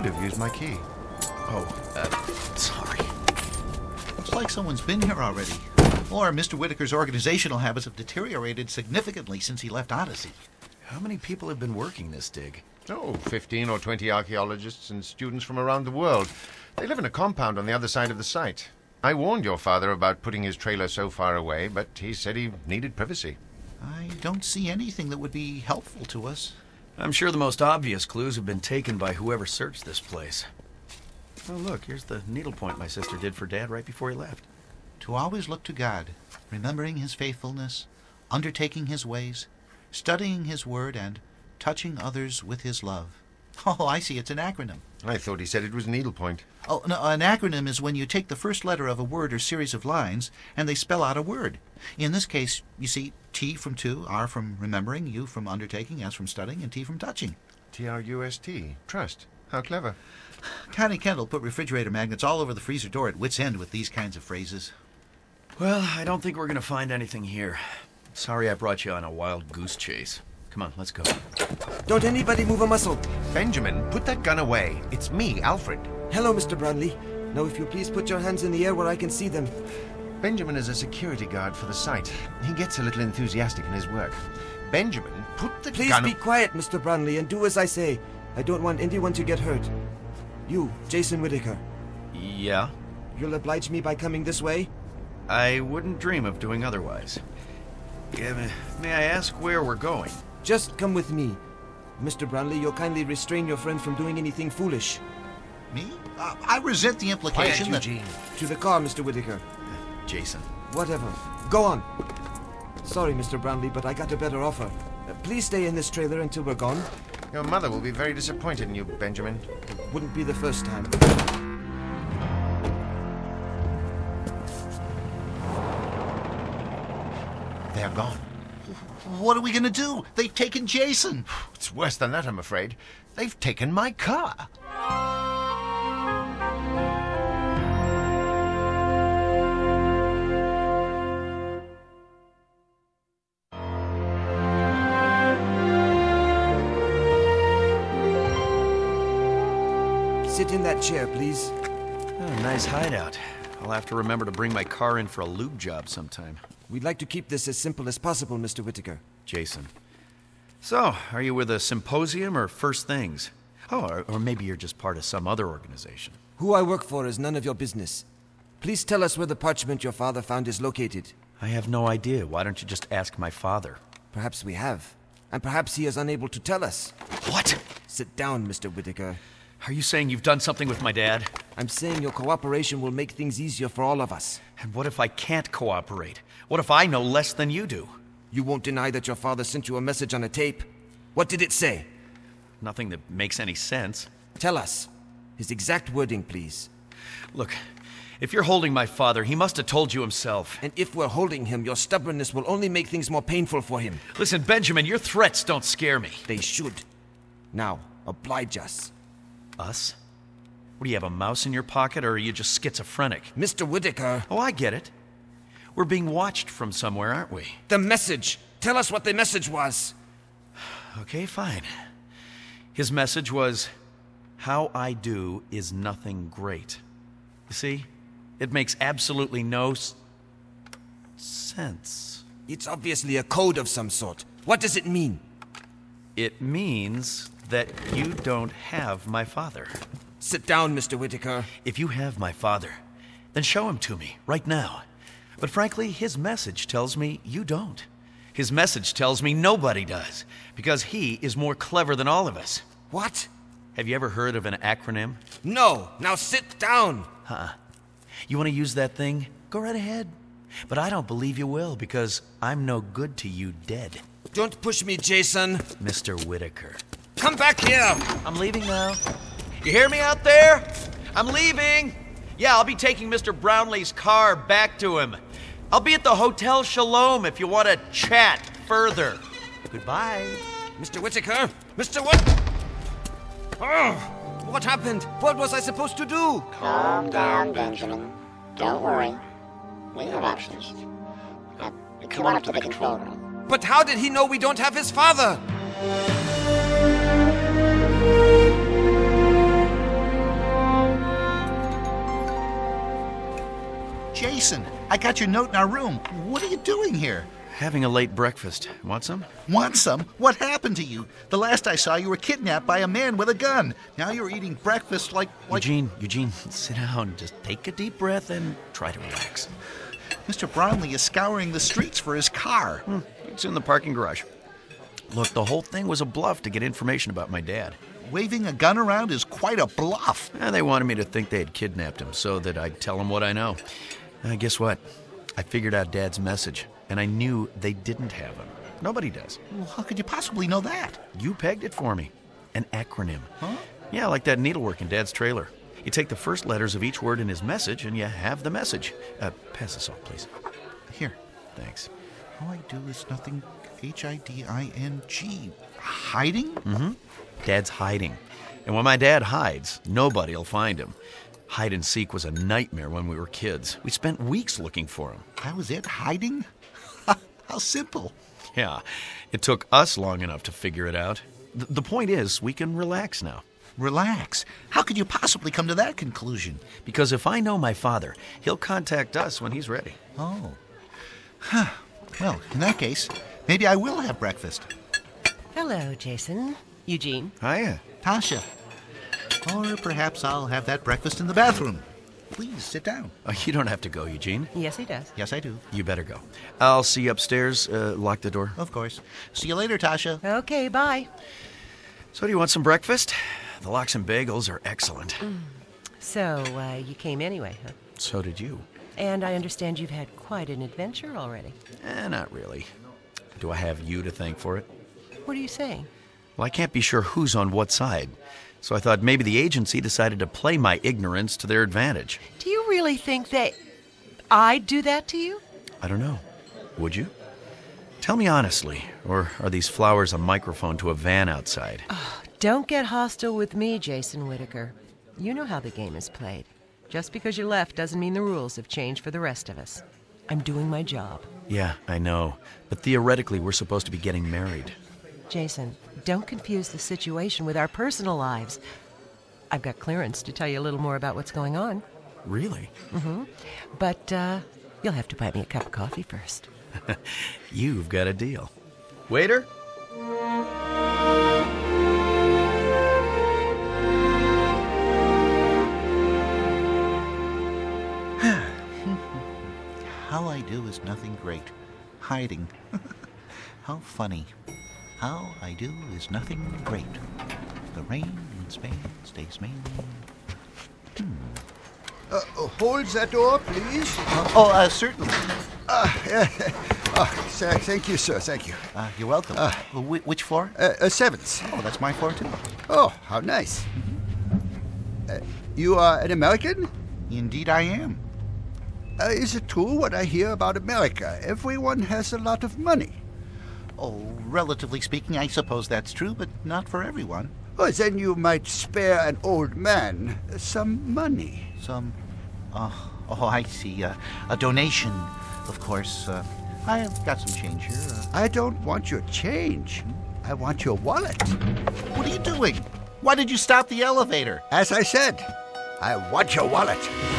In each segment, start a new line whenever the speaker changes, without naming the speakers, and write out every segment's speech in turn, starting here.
could have used my key.
Sorry.
Looks like someone's been here already. Or Mr. Whitaker's organizational habits have deteriorated significantly since he left Odyssey.
How many people have been working this dig?
15 or 20 archaeologists and students from around the world. They live in a compound on the other side of the site. I warned your father about putting his trailer so far away, but he said he needed privacy.
I don't see anything that would be helpful to us.
I'm sure the most obvious clues have been taken by whoever searched this place. Oh, look, here's the needlepoint my sister did for Dad right before he left.
To always look to God, remembering his faithfulness, undertaking his ways, studying his word, and touching others with his love. Oh, I see, it's an acronym.
I thought he said it was needlepoint.
Oh, no, an acronym is when you take the first letter of a word or series of lines and they spell out a word. In this case, you see, T from to, R from remembering, U from undertaking, S from studying, and T from touching.
T-R-U-S-T. Trust. How clever.
Connie Kendall put refrigerator magnets all over the freezer door at wit's end with these kinds of phrases.
Well, I don't think we're going to find anything here. Sorry I brought you on a wild goose chase. Come on, let's go.
Don't anybody move a muscle.
Benjamin, put that gun away. It's me, Alfred.
Hello, Mr. Brownlee. Now, if you please put your hands in the air where I can see them.
Benjamin is a security guard for the site. He gets a little enthusiastic in his work. Benjamin, put the
Please
gun...
be quiet, Mr. Brownlee, and do as I say. I don't want anyone to get hurt. You, Jason Whitaker.
Yeah?
You'll oblige me by coming this way?
I wouldn't dream of doing otherwise. Yeah, may I ask where we're going?
Just come with me. Mr. Brownlee, you'll kindly restrain your friend from doing anything foolish.
Me? I resent the implication that...
Eugene.
To the car, Mr. Whitaker.
Jason.
Whatever. Go on. Sorry, Mr. Brownlee, but I got a better offer. Please stay in this trailer until we're gone.
Your mother will be very disappointed in you, Benjamin.
Wouldn't be the first time.
They're gone.
What are we going to do? They've taken Jason.
It's worse than that, I'm afraid. They've taken my car.
Sit in that chair, please.
Oh, nice hideout. I'll have to remember to bring my car in for a lube job sometime.
We'd like to keep this as simple as possible, Mr. Whitaker.
Jason. So, are you with a symposium or First Things? Oh, or maybe you're just part of some other organization.
Who I work for is none of your business. Please tell us where the parchment your father found is located.
I have no idea. Why don't you just ask my father?
Perhaps we have. And perhaps he is unable to tell us.
What?
Sit down, Mr. Whitaker.
Are you saying you've done something with my dad?
I'm saying your cooperation will make things easier for all of us.
And what if I can't cooperate? What if I know less than you do?
You won't deny that your father sent you a message on a tape. What did it say?
Nothing that makes any sense.
Tell us. His exact wording, please.
Look, if you're holding my father, he must have told you himself.
And if we're holding him, your stubbornness will only make things more painful for him.
Listen, Benjamin, your threats don't scare me.
They should. Now, oblige us.
Us? What, do you have a mouse in your pocket, or are you just schizophrenic?
Mr. Whitaker.
Oh, I get it. We're being watched from somewhere, aren't we?
The message. Tell us what the message was.
Okay, fine. His message was, how I do is nothing great. You see? It makes absolutely no sense.
It's obviously a code of some sort. What does it mean?
It means that you don't have my father.
Sit down, Mr. Whitaker.
If you have my father, then show him to me, right now. But frankly, his message tells me you don't. His message tells me nobody does, because he is more clever than all of us.
What?
Have you ever heard of an acronym?
No. Now sit down.
You want to use that thing? Go right ahead. But I don't believe you will, because I'm no good to you dead.
Don't push me, Jason.
Mr. Whitaker.
Come back here.
I'm leaving now. You hear me out there? I'm leaving. Yeah, I'll be taking Mr. Brownlee's car back to him. I'll be at the Hotel Shalom if you want to chat further. Goodbye.
Mr. Whitaker. Mr. Whit... Oh, what happened? What was I supposed to do?
Calm down, Benjamin. Don't worry. We have options. Come on up to the control room.
But how did he know we don't have his father?
Jason, I got your note in our room. What are you doing here?
Having a late breakfast. Want some?
Want some? What happened to you? The last I saw, you were kidnapped by a man with a gun. Now you're eating breakfast like...
Eugene, sit down. Just take a deep breath and try to relax.
Mr. Brownlee is scouring the streets for his car.
It's in the parking garage. Look, the whole thing was a bluff to get information about my dad.
Waving a gun around is quite a bluff.
They wanted me to think they had kidnapped him so that I'd tell them what I know. Guess what? I figured out Dad's message, and I knew they didn't have him. Nobody does.
Well, how could you possibly know that?
You pegged it for me. An acronym.
Huh?
Yeah, like that needlework in Dad's trailer. You take the first letters of each word in his message, and you have the message. Pass the salt, please.
Here.
Thanks.
All I do is nothing. Hiding.
Mm-hmm. Dad's hiding. And when my dad hides, nobody'll find him. Hide and seek was a nightmare when we were kids. We spent weeks looking for him.
That was it? Hiding? How simple.
Yeah, it took us long enough to figure it out. The point is, we can relax now.
Relax? How could you possibly come to that conclusion?
Because if I know my father, he'll contact us when he's ready.
Oh. Huh. Well, in that case, maybe I will have breakfast.
Hello, Jason. Eugene.
Hiya.
Tasha. Or perhaps I'll have that breakfast in the bathroom. Please, sit down.
You don't have to go, Eugene.
Yes, he does.
Yes, I do.
You better go. I'll see you upstairs. Lock the door.
Of course. See you later, Tasha.
Okay, bye.
So do you want some breakfast? The lox and bagels are excellent.
So, you came anyway, huh?
So did you.
And I understand you've had quite an adventure already.
Not really. Do I have you to thank for it?
What are you saying?
Well, I can't be sure who's on what side. So I thought maybe the agency decided to play my ignorance to their advantage.
Do you really think I'd do that to you?
I don't know. Would you? Tell me honestly, or are these flowers a microphone to a van outside?
Don't get hostile with me, Jason Whitaker. You know how the game is played. Just because you left doesn't mean the rules have changed for the rest of us. I'm doing my job.
Yeah, I know. But theoretically, we're supposed to be getting married.
Jason, don't confuse the situation with our personal lives. I've got clearance to tell you a little more about what's going on.
Really?
Mm-hmm. But you'll have to buy me a cup of coffee first.
You've got a deal. Waiter?
How I do is nothing great. Hiding. How funny. How I do is nothing great. The rain in Spain stays mainly.
Hold that door, please.
Certainly.
Thank you, sir. Thank you.
You're welcome. Which floor?
7th.
Oh, that's my floor, too.
Oh, how nice. You are an American?
Indeed I am.
Is it true what I hear about America? Everyone has a lot of money.
Oh, relatively speaking, I suppose that's true, but not for everyone.
Oh, then you might spare an old man some money.
I see. A donation, of course. I've got some change here.
I don't want your change. I want your wallet.
What are you doing? Why did you stop the elevator?
As I said, I want your wallet.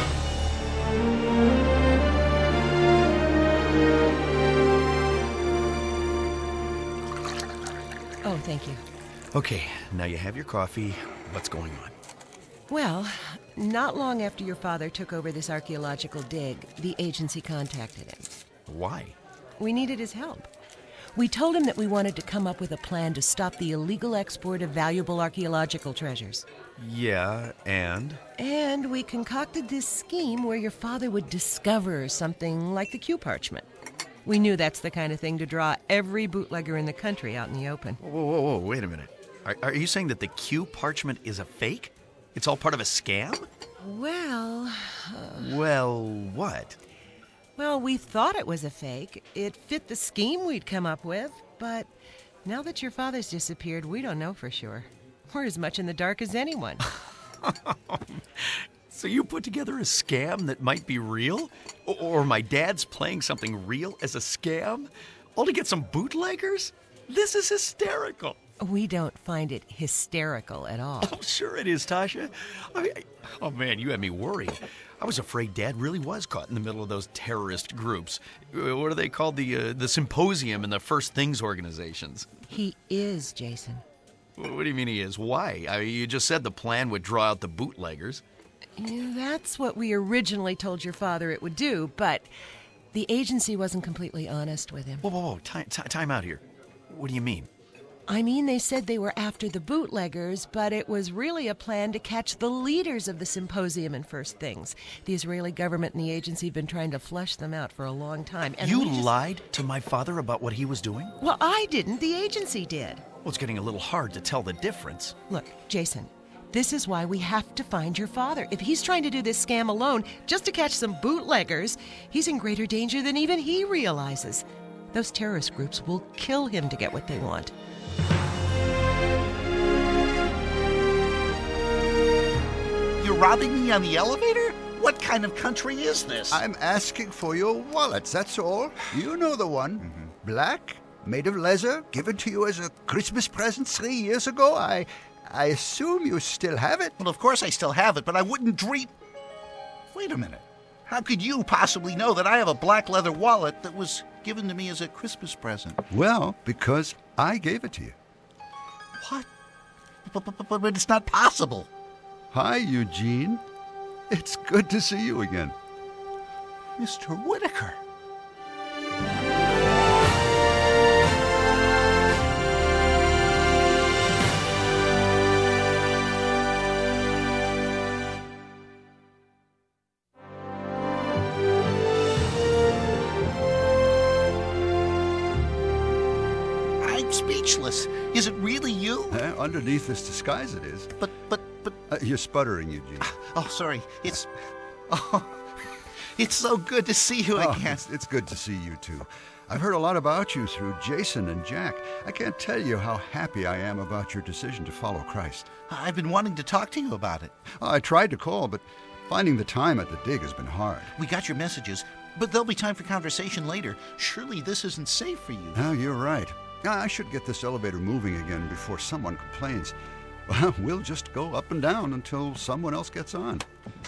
Oh, thank you.
Okay, now you have your coffee. What's going on?
Well, not long after your father took over this archaeological dig, the agency contacted him.
Why?
We needed his help. We told him that we wanted to come up with a plan to stop the illegal export of valuable archaeological treasures.
Yeah, and?
And we concocted this scheme where your father would discover something like the Q parchment. We knew that's the kind of thing to draw every bootlegger in the country out in the open.
Whoa, wait a minute. Are you saying that the Q parchment is a fake? It's all part of a scam?
Well...
Well, what?
Well, we thought it was a fake. It fit the scheme we'd come up with, but now that your father's disappeared, we don't know for sure. We're as much in the dark as anyone.
So you put together a scam that might be real? Or my dad's playing something real as a scam? All to get some bootleggers? This is hysterical.
We don't find it hysterical at all.
Oh, sure it is, Tasha. Oh, man, you had me worried. I was afraid Dad really was caught in the middle of those terrorist groups. What are they called? The Symposium and the First Things organizations.
He is, Jason.
What do you mean he is? Why? You just said the plan would draw out the bootleggers.
Yeah, that's what we originally told your father it would do, but the agency wasn't completely honest with him.
Whoa. Time out here. What do you mean?
I mean, they said they were after the bootleggers, but it was really a plan to catch the leaders of the Symposium and First Things. The Israeli government and the agency have been trying to flush them out for a long time. And
you lied to my father about what he was doing?
Well, I didn't. The agency did.
Well, it's getting a little hard to tell the difference.
Look, Jason, this is why we have to find your father. If he's trying to do this scam alone just to catch some bootleggers, he's in greater danger than even he realizes. Those terrorist groups will kill him to get what they want.
You're robbing me on the elevator? What kind of country is this?
I'm asking for your wallets, that's all. You know the one. Black, made of leather, given to you as a Christmas present 3 years ago. I assume you still have it.
Well, of course I still have it, but I wouldn't dream... Wait a minute. How could you possibly know that I have a black leather wallet that was given to me as a Christmas present?
Well, because I gave it to you.
What? But it's not possible.
Hi, Eugene. It's good to see you again.
Mr. Whitaker. I'm speechless. Is it really you?
Underneath this disguise it is.
But...
You're sputtering, Eugene.
Oh, sorry. It's so good to see you again.
It's good to see you, too. I've heard a lot about you through Jason and Jack. I can't tell you how happy I am about your decision to follow Christ.
I've been wanting to talk to you about it.
I tried to call, but finding the time at the dig has been hard.
We got your messages, but there'll be time for conversation later. Surely this isn't safe for you.
Oh, you're right. I should get this elevator moving again before someone complains. Well, we'll just go up and down until someone else gets on.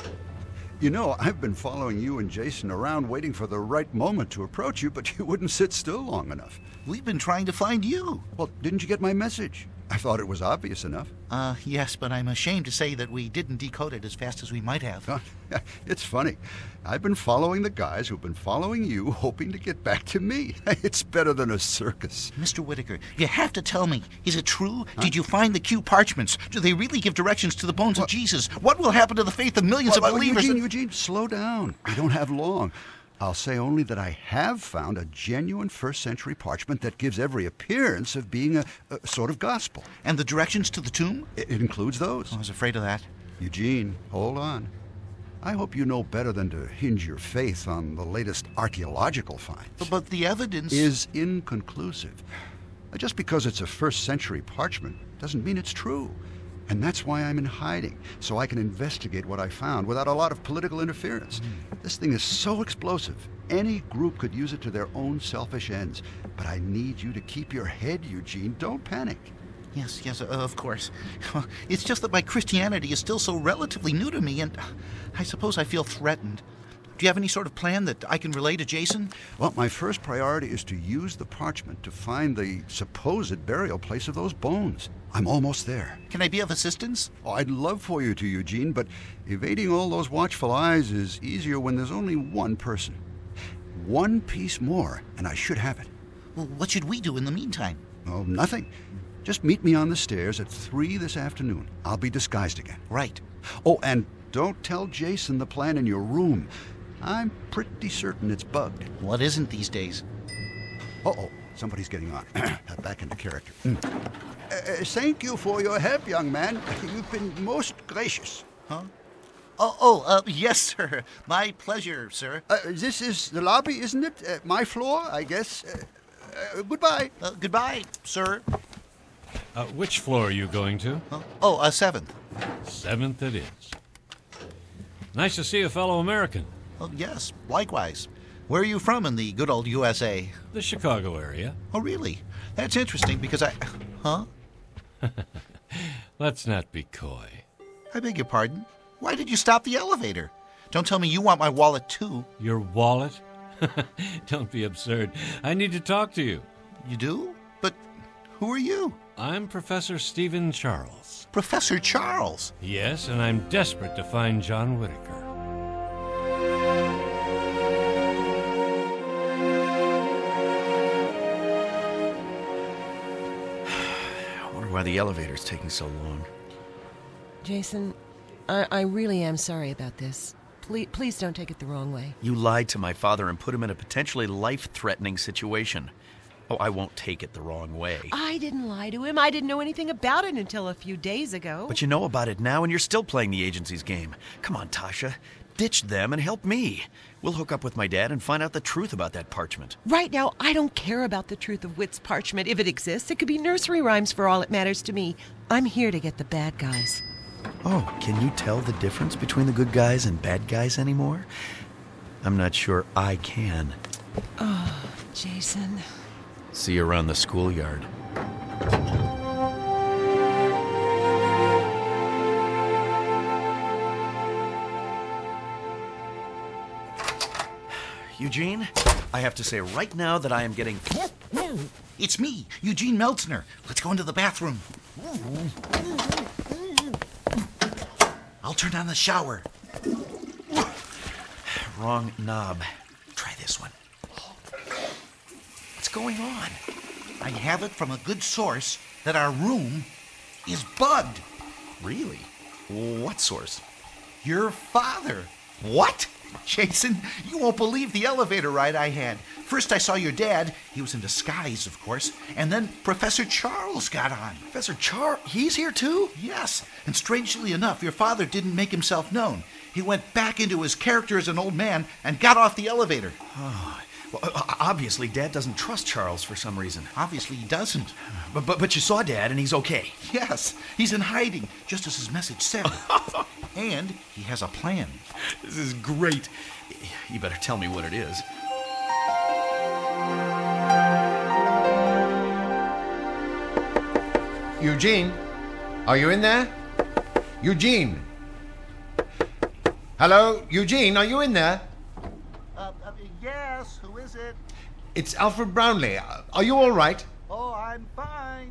You know, I've been following you and Jason around waiting for the right moment to approach you, but you wouldn't sit still long enough.
We've been trying to find you.
Well, didn't you get my message? I thought it was obvious enough.
Yes, but I'm ashamed to say that we didn't decode it as fast as we might have.
It's funny. I've been following the guys who've been following you, hoping to get back to me. It's better than a circus.
Mr. Whitaker, you have to tell me, is it true? Huh? Did you find the Q parchments? Do they really give directions to the bones of Jesus? What will happen to the faith of millions of believers?
Eugene, slow down. We don't have long. I'll say only that I have found a genuine first-century parchment that gives every appearance of being a sort of gospel.
And the directions to the tomb?
It includes those.
I was afraid of that.
Eugene, hold on. I hope you know better than to hinge your faith on the latest archaeological finds.
But the evidence...
is inconclusive. Just because it's a first-century parchment doesn't mean it's true. And that's why I'm in hiding, so I can investigate what I found without a lot of political interference. This thing is so explosive, any group could use it to their own selfish ends. But I need you to keep your head, Eugene. Don't panic.
Yes, of course. It's just that my Christianity is still so relatively new to me, and I suppose I feel threatened. Do you have any sort of plan that I can relay to Jason?
Well, my first priority is to use the parchment to find the supposed burial place of those bones. I'm almost there.
Can I be of assistance?
Oh, I'd love for you to, Eugene, but evading all those watchful eyes is easier when there's only one person. One piece more, and I should have it.
Well, what should we do in the meantime?
Oh, nothing. Just meet me on the stairs at 3 this afternoon. I'll be disguised again.
Right.
Oh, and don't tell Jason the plan in your room. I'm pretty certain it's bugged.
What isn't these days?
Uh-oh, somebody's getting on. Back into character. Thank you for your help, young man. You've been most gracious.
Huh? Yes, sir. My pleasure, sir.
This is the lobby, isn't it? My floor, I guess. Goodbye.
Goodbye, sir.
Which floor are you going to?
7th.
7th it is. Nice to see a fellow American.
Oh, yes, likewise. Where are you from in the good old USA?
The Chicago area.
Oh, really? That's interesting because Huh?
Let's not be coy.
I beg your pardon? Why did you stop the elevator? Don't tell me you want my wallet, too.
Your wallet? Don't be absurd. I need to talk to you.
You do? But who are you?
I'm Professor Stephen Charles.
Professor Charles?
Yes, and I'm desperate to find John Whitaker.
I wonder why the elevator's taking so long.
Jason, I really am sorry about this. Please don't take it the wrong way.
You lied to my father and put him in a potentially life-threatening situation. Oh, I won't take it the wrong way.
I didn't lie to him. I didn't know anything about it until a few days ago.
But you know about it now, and you're still playing the agency's game. Come on, Tasha. Ditch them and help me. We'll hook up with my dad and find out the truth about that parchment.
Right now, I don't care about the truth of Whit's parchment. If it exists, it could be nursery rhymes for all it matters to me. I'm here to get the bad guys.
Oh, can you tell the difference between the good guys and bad guys anymore? I'm not sure I can.
Oh, Jason.
See you around the schoolyard. Eugene, I have to say right now that I am getting...
It's me, Eugene Meltzner. Let's go into the bathroom. I'll turn on the shower.
Wrong knob. Try this one. What's going on?
I have it from a good source that our room is bugged.
Really? What source?
Your father.
What?
Jason, you won't believe the elevator ride I had. First I saw your dad. He was in disguise, of course. And then Professor Charles got on.
Professor Charles? He's here too?
Yes. And strangely enough, your father didn't make himself known. He went back into his character as an old man and got off the elevator.
Oh. Well, obviously, Dad doesn't trust Charles for some reason.
Obviously, he doesn't.
But you saw Dad, and he's okay.
Yes, he's in hiding, just as his message said. And he has a plan.
This is great. You better tell me what it is.
Eugene, are you in there? Eugene. Hello, Eugene, are you in there?
Yes, who is it?
It's Alfred Brownlee. Are you all right?
Oh, I'm fine.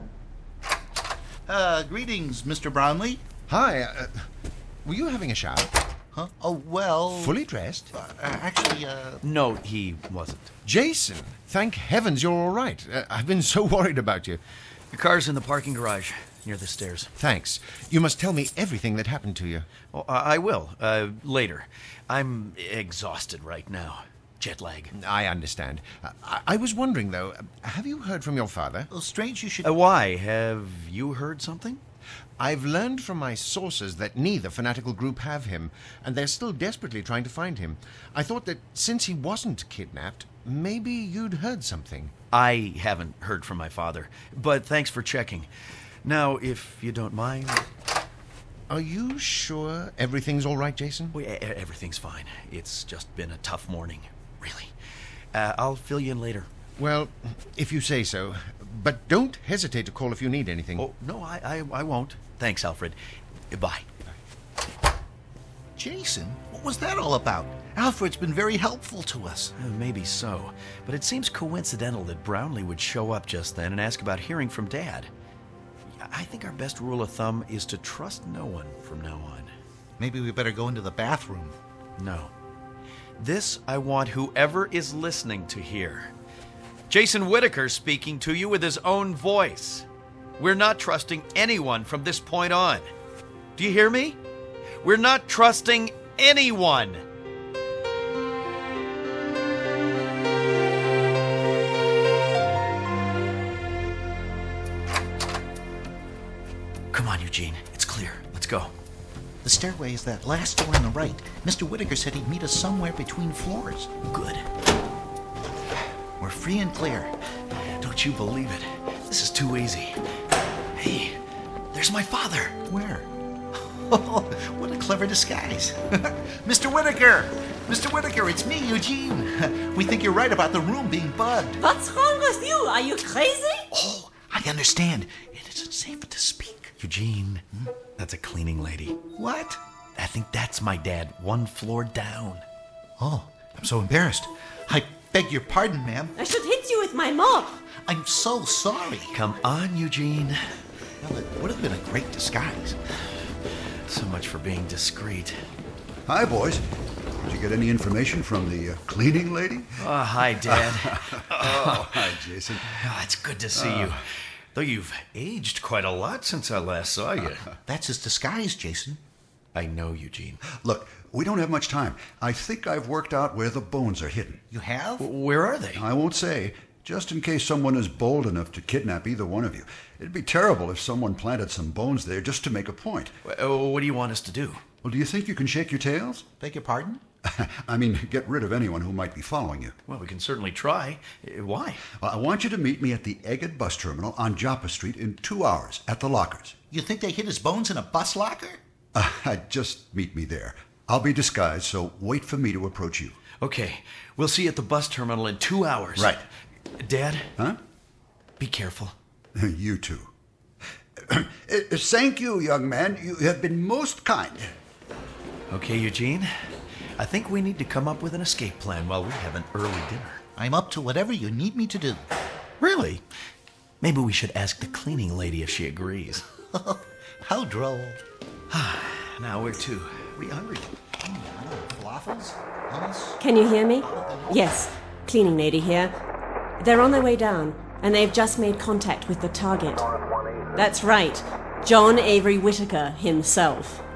Greetings, Mr. Brownlee.
Hi. Were you having a shower?
Huh? Oh, well...
Fully dressed?
Actually,
No, he wasn't.
Jason, thank heavens you're all right. I've been so worried about you.
Your car's in the parking garage, near the stairs.
Thanks. You must tell me everything that happened to you.
Oh, I will, later. I'm exhausted right now. Jet lag.
I understand. I was wondering, though, have you heard from your father?
Well, strange you should...
Why? Have you heard something?
I've learned from my sources that neither fanatical group have him, and they're still desperately trying to find him. I thought that since he wasn't kidnapped, maybe you'd heard something.
I haven't heard from my father, but thanks for checking. Now, if you don't mind...
Are you sure everything's all right, Jason?
Well, everything's fine. It's just been a tough morning, really. I'll fill you in later.
Well, if you say so. But don't hesitate to call if you need anything.
Oh, no, I won't. Thanks, Alfred. Bye.
Jason, what was that all about? Alfred's been very helpful to us.
Maybe so, but it seems coincidental that Brownlee would show up just then and ask about hearing from Dad. I think our best rule of thumb is to trust no one from now on.
Maybe we better go into the bathroom.
No. This I want whoever is listening to hear. Jason Whitaker speaking to you with his own voice. We're not trusting anyone from this point on. Do you hear me? We're not trusting anyone. Come on, Eugene. It's clear. Let's go.
The stairway is that last door on the right. Mr. Whitaker said he'd meet us somewhere between floors.
Good.
We're free and clear.
Don't you believe it? This is too easy. Hey, there's my father.
Where? Oh, what a clever disguise. Mr. Whitaker! Mr. Whitaker, it's me, Eugene. We think you're right about the room being bugged.
What's wrong with you? Are you crazy?
Oh, I understand. It isn't safe to speak.
Eugene, that's a cleaning lady.
What?
I think that's my dad, one floor down.
Oh, I'm so embarrassed. I beg your pardon, ma'am.
I should hit you with my mop.
I'm so sorry.
Come on, Eugene.
Well, it would have been a great disguise.
So much for being discreet.
Hi, boys. Did you get any information from the cleaning lady?
Oh, hi, Dad.
Oh, hi, Jason.
Oh, it's good to see you. Though you've aged quite a lot since I last saw you.
That's his disguise, Jason.
I know, Eugene.
Look, we don't have much time. I think I've worked out where the bones are hidden.
You have?
Where are they?
I won't say, just in case someone is bold enough to kidnap either one of you. It'd be terrible if someone planted some bones there just to make a point.
What do you want us to do?
Well, do you think you can shake your tails?
Beg your pardon?
I mean, get rid of anyone who might be following you.
Well, we can certainly try. Why?
I want you to meet me at the Egged bus terminal on Joppa Street in 2 hours at the lockers.
You think they hid his bones in a bus locker?
Just meet me there. I'll be disguised, so wait for me to approach you.
Okay, we'll see you at the bus terminal in 2 hours.
Right.
Dad?
Huh?
Be careful.
You too. Thank you, young man. You have been most kind.
Okay, Eugene. I think we need to come up with an escape plan while we have an early dinner.
I'm up to whatever you need me to do.
Really? Maybe we should ask the cleaning lady if she agrees.
How droll.
Now where to? Are we hungry?
Falafels? Hummus?
Can you hear me? Yes, cleaning lady here. They're on their way down, and they've just made contact with the target. That's right, John Avery Whittaker himself.